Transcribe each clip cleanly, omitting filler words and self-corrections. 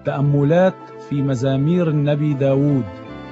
تأملات في مزامير النبي داود.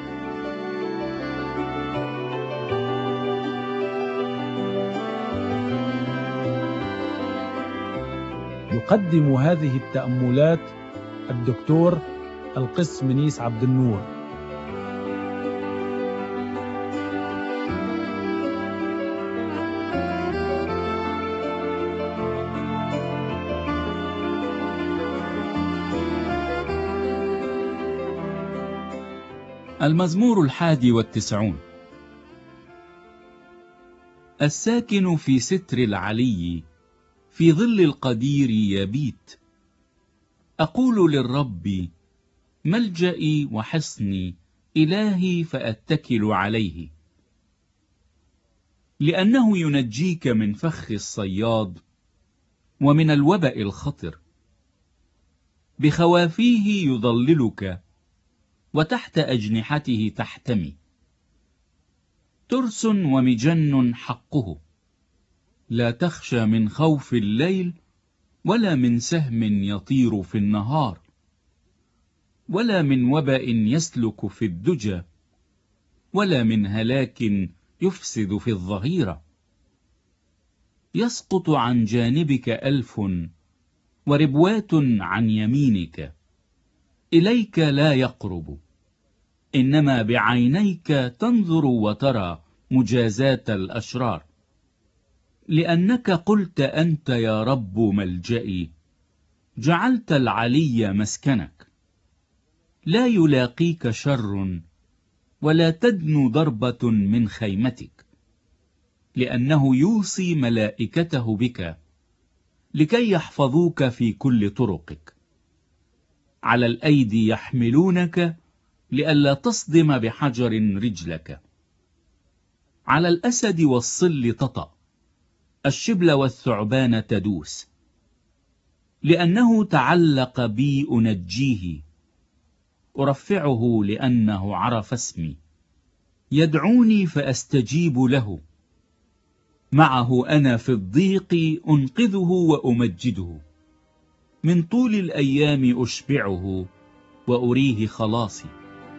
يقدم هذه التأملات الدكتور القس منيس عبد النور. المزمور 91. الساكن في ستر العلي في ظل القدير يبيت. أقول للرب ملجئي وحصني، إلهي فأتكل عليه. لأنه ينجيك من فخ الصياد ومن الوبأ الخطر. بخوافيه يظللك وتحت أجنحته تحتمي. ترس ومجن حقه، لا تخشى من خوف الليل ولا من سهم يطير في النهار، ولا من وبأ يسلك في الدجى، ولا من هلاك يفسد في الظهيرة. يسقط عن جانبك 1000 وربوات عن يمينك، إليك لا يقرب. إنما بعينيك تنظر وترى مجازات الأشرار. لأنك قلت أنت يا رب ملجئي، جعلت العلي مسكنك. لا يلاقيك شر ولا تدنو ضربة من خيمتك. لأنه يوصي ملائكته بك لكي يحفظوك في كل طرقك. على الأيدي يحملونك لئلا تصدم بحجر رجلك. على الأسد والصل تطأ، الشبل والثعبان تدوس. لأنه تعلق بي أنجيه، أرفعه لأنه عرف اسمي. يدعوني فأستجيب له، معه أنا في الضيق أنقذه وأمجده. من طول الأيام أشبعه وأريه خلاصي.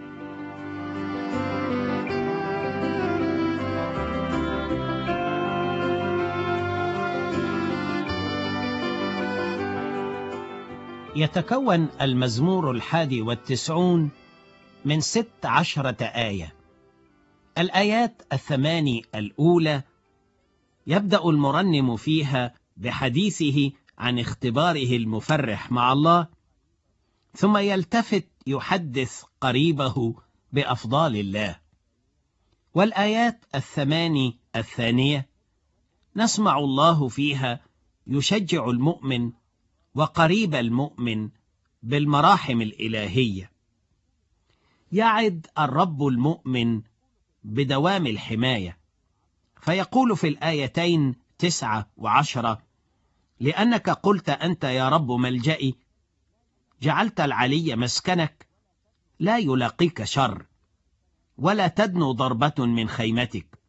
يتكون المزمور 91 من 16 آية. الآيات 8 الأولى يبدأ المرنم فيها بحديثه عن اختباره المفرح مع الله، ثم يلتفت يحدث قريبه بأفضال الله. والآيات 8 الثانية نسمع الله فيها يشجع المؤمن وقريب المؤمن بالمراحم الإلهية. يعد الرب المؤمن بدوام الحماية، فيقول في الآيتين 9 و10: لأنك قلت أنت يا رب ملجئي، جعلت العلي مسكنك، لا يلاقيك شر ولا تدنو ضربة من خيمتك.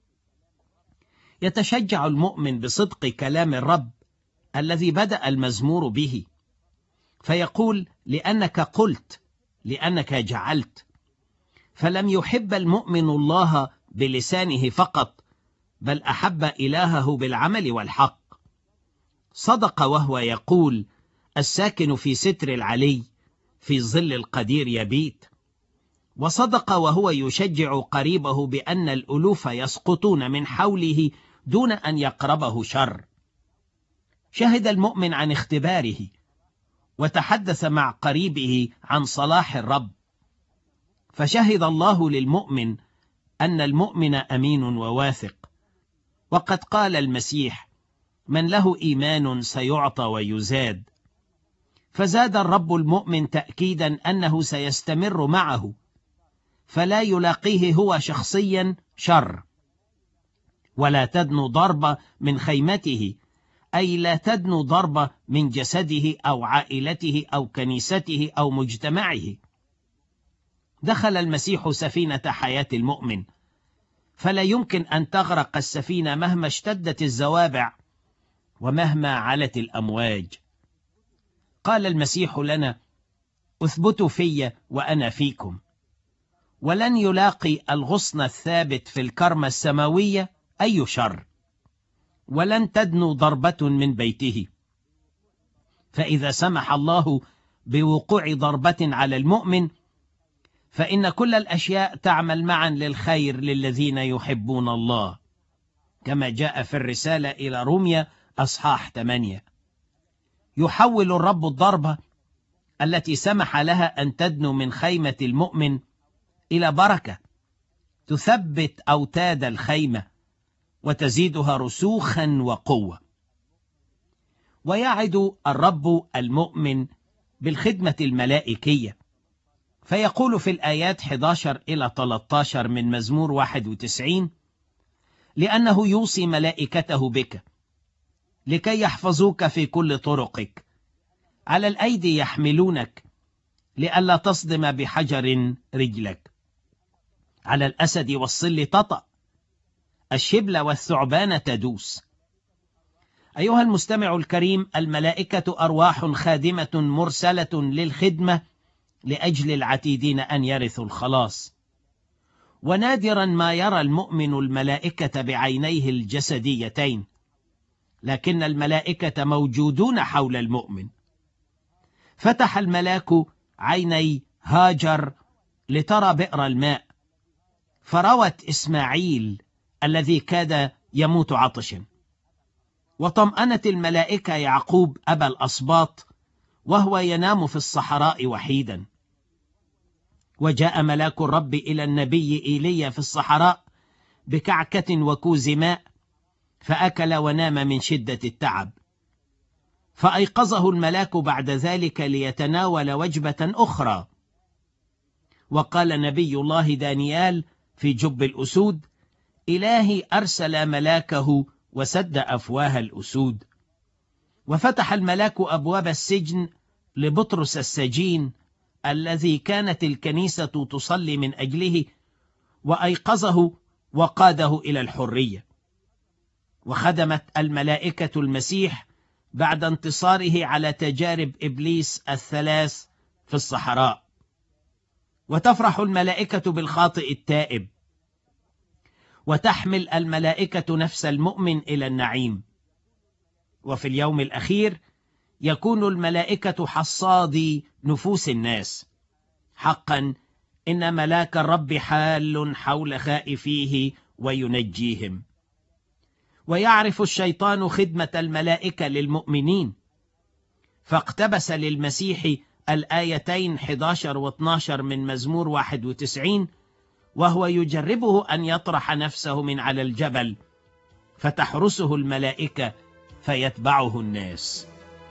يتشجع المؤمن بصدق كلام الرب الذي بدأ المزمور به، فيقول لأنك قلت، لأنك جعلت. فلم يحب المؤمن الله بلسانه فقط، بل أحب إلهه بالعمل والحق. صدق وهو يقول: الساكن في ستر العلي في ظل القدير يبيت. وصدق وهو يشجع قريبه بأن الألوف يسقطون من حوله دون أن يقربه شر. شهد المؤمن عن اختباره، وتحدث مع قريبه عن صلاح الرب. فشهد الله للمؤمن أن المؤمن أمين وواثق. وقد قال المسيح: من له إيمان سيعطى ويزاد. فزاد الرب المؤمن تأكيدا أنه سيستمر معه، فلا يلاقيه هو شخصيا شر. ولا تدنو ضربة من خيمته، أي لا تدنو ضربة من جسده أو عائلته أو كنيسته أو مجتمعه. دخل المسيح سفينة حياة المؤمن، فلا يمكن أن تغرق السفينة مهما اشتدت الزوابع ومهما علت الأمواج. قال المسيح لنا: اثبتوا في وأنا فيكم. ولن يلاقي الغصن الثابت في الكرمة السماوية أي شر، ولن تدنو ضربة من بيته. فإذا سمح الله بوقوع ضربة على المؤمن، فإن كل الأشياء تعمل معا للخير للذين يحبون الله، كما جاء في الرسالة إلى روميا أصحاح 8. يحول الرب الضربة التي سمح لها أن تدنو من خيمة المؤمن إلى بركة تثبت أوتاد الخيمة وتزيدها رسوخا وقوة. ويعد الرب المؤمن بالخدمة الملائكية، فيقول في الآيات 11 إلى 13 من مزمور 91: لأنه يوصي ملائكته بك لكي يحفظوك في كل طرقك، على الأيدي يحملونك لئلا تصدم بحجر رجلك. على الأسد والصل تطأ، الشبل والثعبان تدوس. أيها المستمع الكريم، الملائكة أرواح خادمة مرسلة للخدمة لأجل العتيدين أن يرثوا الخلاص. ونادرا ما يرى المؤمن الملائكة بعينيه الجسديتين، لكن الملائكة موجودون حول المؤمن. فتح الملاك عيني هاجر لترى بئر الماء، فروت إسماعيل الذي كاد يموت عطشا. وطمأنت الملائكة يعقوب أبا الأسباط وهو ينام في الصحراء وحيدا. وجاء ملاك الرب إلى النبي إيليا في الصحراء بكعكة وكوز ماء، فأكل ونام من شدة التعب. فأيقظه الملاك بعد ذلك ليتناول وجبة أخرى. وقال نبي الله دانيال في جب الأسود: إلهي أرسل ملاكه وسد أفواه الأسود. وفتح الملاك أبواب السجن لبطرس السجين الذي كانت الكنيسة تصلي من أجله، وأيقظه وقاده إلى الحرية. وخدمت الملائكة المسيح بعد انتصاره على تجارب إبليس الثلاث في الصحراء. وتفرح الملائكة بالخاطئ التائب، وتحمل الملائكة نفس المؤمن إلى النعيم. وفي اليوم الأخير يكون الملائكة حصادي نفوس الناس. حقا إن ملاك الرب حال حول خائفيه وينجيهم. ويعرف الشيطان خدمة الملائكة للمؤمنين، فاقتبس للمسيح الآيتين 11 و 12 من مزمور 91، وهو يجربه أن يطرح نفسه من على الجبل، فتحرسه الملائكة فيتبعه الناس.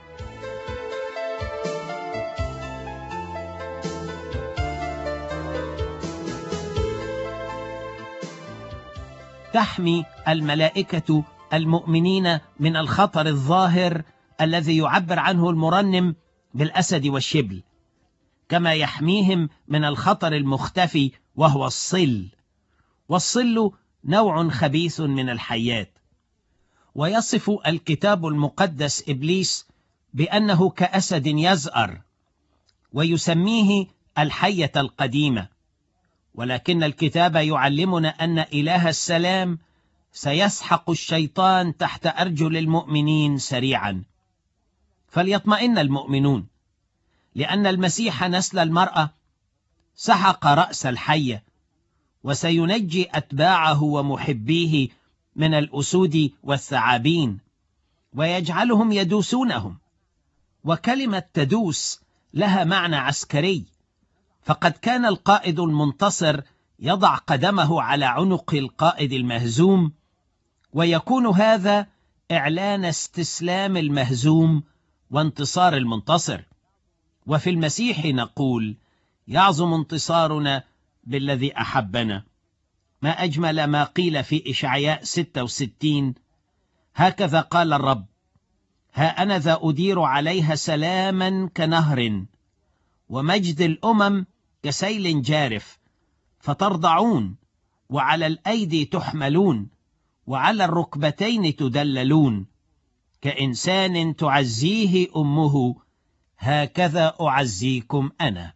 تحمي الملائكة المؤمنين من الخطر الظاهر الذي يعبر عنه المرنم بالأسد والشبل، كما يحميهم من الخطر المختفي وهو الصل. والصل نوع خبيث من الحيات. ويصف الكتاب المقدس إبليس بأنه كأسد يزأر، ويسميه الحية القديمة. ولكن الكتاب يعلمنا أن إله السلام سيسحق الشيطان تحت أرجل المؤمنين سريعا. فليطمئن المؤمنون، لأن المسيح نسل المرأة سحق رأس الحية، وسينجي أتباعه ومحبيه من الأسود والثعابين، ويجعلهم يدوسونهم. وكلمة تدوس لها معنى عسكري، فقد كان القائد المنتصر يضع قدمه على عنق القائد المهزوم، ويكون هذا إعلان استسلام المهزوم وانتصار المنتصر. وفي المسيح نقول: يعظم انتصارنا بالذي أحبنا. ما أجمل ما قيل في إشعياء 66: هكذا قال الرب: ها أنا ذا أدير عليها سلاما كنهر، ومجد الأمم كسيل جارف، فترضعون، وعلى الأيدي تحملون، وعلى الركبتين تدللون، كإنسان تعزيه أمه، هكذا أعزيكم أنا.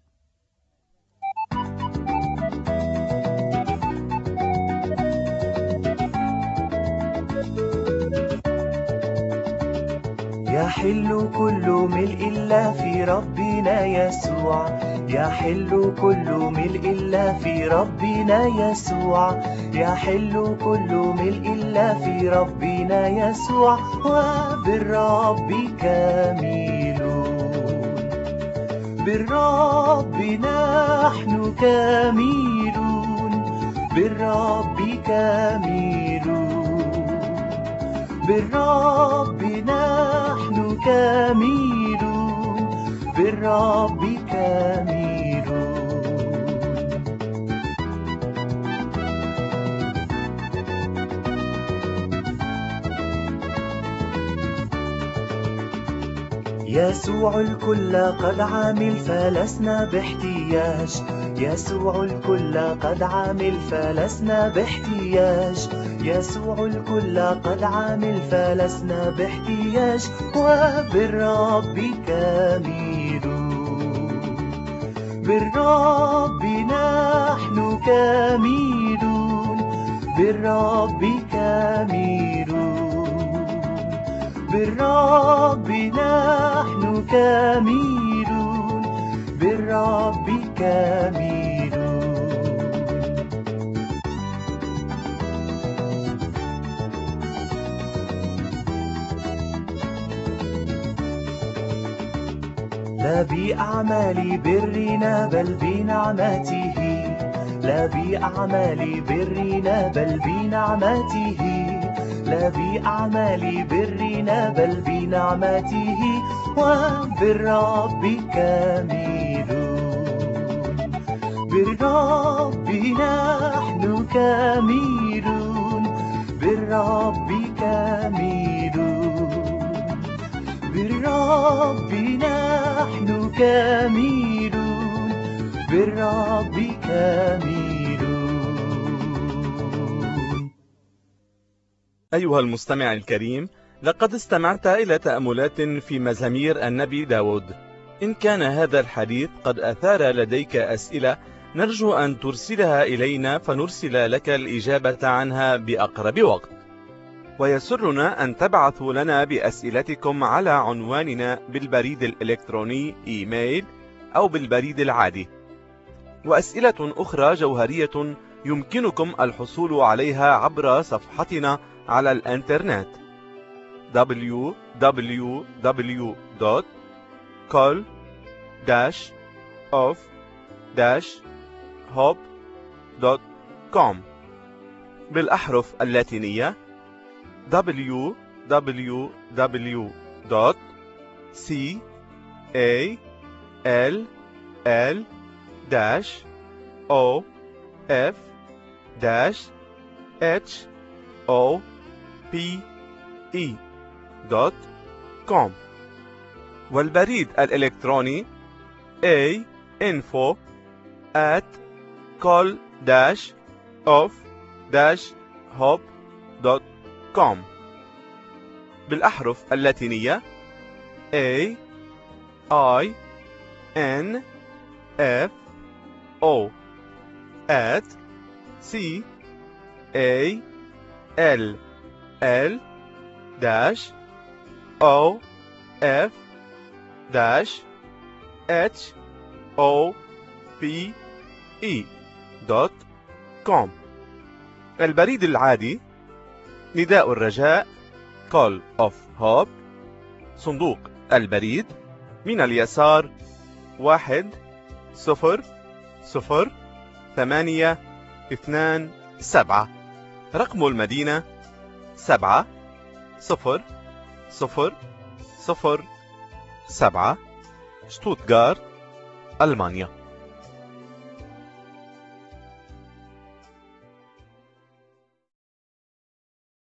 يحل كل ملء الله في ربنا يسوع، يحل كل ملء الله في ربنا يسوع، يحل كل ملء الله في ربنا يسوع، وبالرب كاملون، بالرب نحن كاملون، بالرب كاملون، بالرب نحن كاملون، بالرب كاملون. يسوع الكل قد عمل فلسنا باحتياج، يسوع الكل قد عمل فلسنا باحتياج، يسوع الكل قد عمل فلسنا باحتياج، وبالرب كاملون، بالرب نحن كاملون، بالرب كاملون، بالرب نحن كاملون، بالرب كاملون. لا بأعمال برنا بل بنعمته، لا بأعمال برنا بل بنعمته، لا بأعمال برنا بل بنعمته، وبالرب كاملون، بالرب نحن كاملون، بالرب كاملون، بالرب نحن كاملون، بالرب كاملون. أيها المستمع الكريم، لقد استمعت إلى تأملات في مزامير النبي داود. إن كان هذا الحديث قد أثار لديك أسئلة، نرجو أن ترسلها إلينا فنرسل لك الإجابة عنها بأقرب وقت. ويسرنا أن تبعثوا لنا بأسئلتكم على عنواننا بالبريد الإلكتروني إيميل أو بالبريد العادي. وأسئلة أخرى جوهرية يمكنكم الحصول عليها عبر صفحتنا على الإنترنت www.call-of-hope.com بالأحرف اللاتينية call-of-hope.com والبريد الإلكتروني info@call-of-hope.com بالأحرف اللاتينية info@call-of-hope.com البريد العادي نداء الرجاء Call of Hope، صندوق البريد من اليسار 10027، رقم المدينة 70007، شتوتغارت، ألمانيا.